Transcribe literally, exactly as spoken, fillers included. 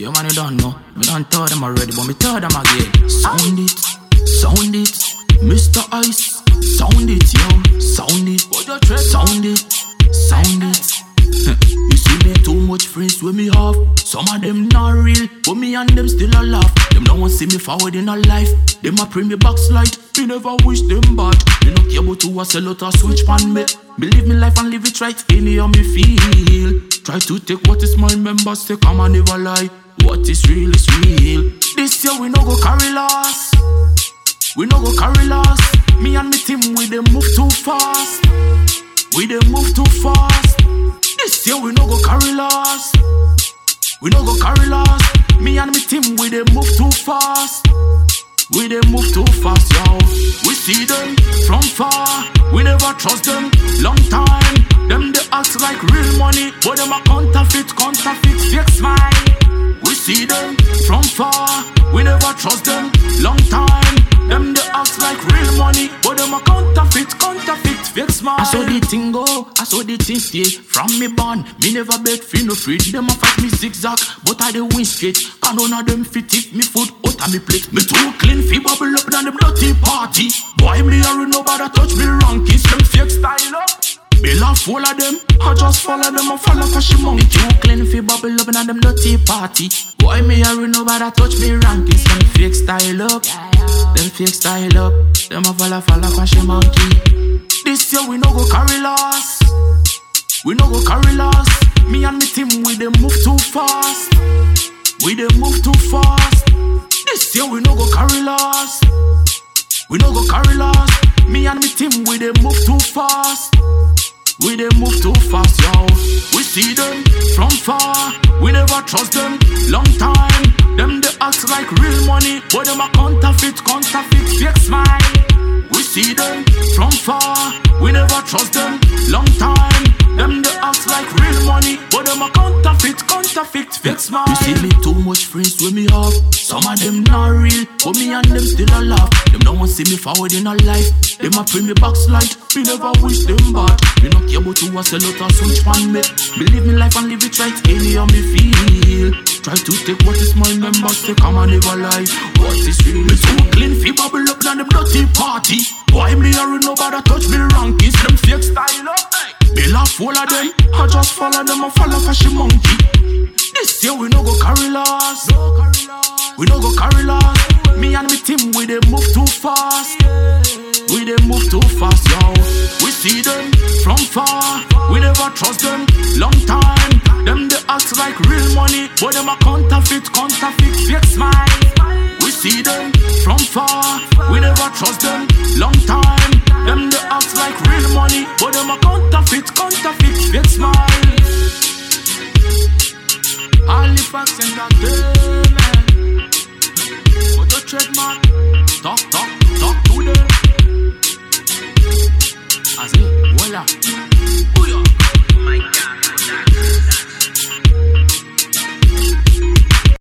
Yeah, man, you don't know. Me don't tell them already, but me tell them again. Sound it, sound it, Mister Ice. Sound it, yo, sound it, sound it, sound it. You see me too much friends with me have. Some of them not real, but me and them still alive. Them no one see me forward in a life. Them a pray me backslide. Me never wish them bad. Me no care about who a sell out or switch pan me. Believe me life and live it right any how me feel. Try to take what is my members say, come and never lie. What is real is real. This year we no go carry loss. We no go carry loss. Me and me team we dey move too fast. We dey move too fast. This year we no go carry loss. We no go carry loss. Me and me team we dey move too fast. We dey move too fast, yo. We see them from far. We never trust them. Long time. Them they act like real money, but them a counterfeit, counterfeit, fake smile. We see them from far. We never trust them. Long time. Them they act like real money, but them a counterfeit, counterfeit, fake smile. I saw the thing go, I saw the thing stay. From me born, me never beg free no free. Them a fight me zigzag, but I dey win straight. Can none of them fit if me food out of me plate. Me too clean, fi bubble up than them dirty party. Boy me a nobody touch me rankings. Them fake style up. Me love full of them, I just follow them and follow for she monkey. Me too clean, fi bubble up than them dirty party. Boy me a nobody touch me rankings. Them fake style up. Them fake style up. Them a follow follow for she monkey. This year we no go carry loss. We no go carry loss. Me and me team we dey move too fast. We dey move too fast. This year we no go carry loss. We no go carry loss. Me and me team we dey move too fast. We dey move too fast, yo. We see them from far. We never trust them. Long time. Them they act like real money, but them a counterfeit, counterfeit, fake smile. We see them from far. We never trust them. Long time. Them they act like real money, but them a counterfeit, counterfeit, fake smile. You see me too much friends with me have. Some of them not real, but me and them still alive. Them no one see me forward in a life. Them a pray me backslide. Me never wish them bad. Me no care about who a sell out or switch pan me. Believe me life and live it right any how me feel. Try to take what is my members say, come and never lie. What is real? Me too clean, fi bubble up than them dirty party. Why me a nobody touch me rankings? Them fake style up. Me love full of them, I just follow them and follow for she monkey. This year we no go carry loss. We no go carry loss. Me and me team we dey move too fast. We dey move too fast, yo. We see them from far. We never trust them. Long time. Them they act like real money, but them a counterfeit, counterfeit, fake smile. We see them from far. We never trust them. Long time. Them they act like real money, but them a counterfeit, counterfeit, fake smile. Halifax Entertainment. But the trademark. Talk, talk, talk to them. I say, voila.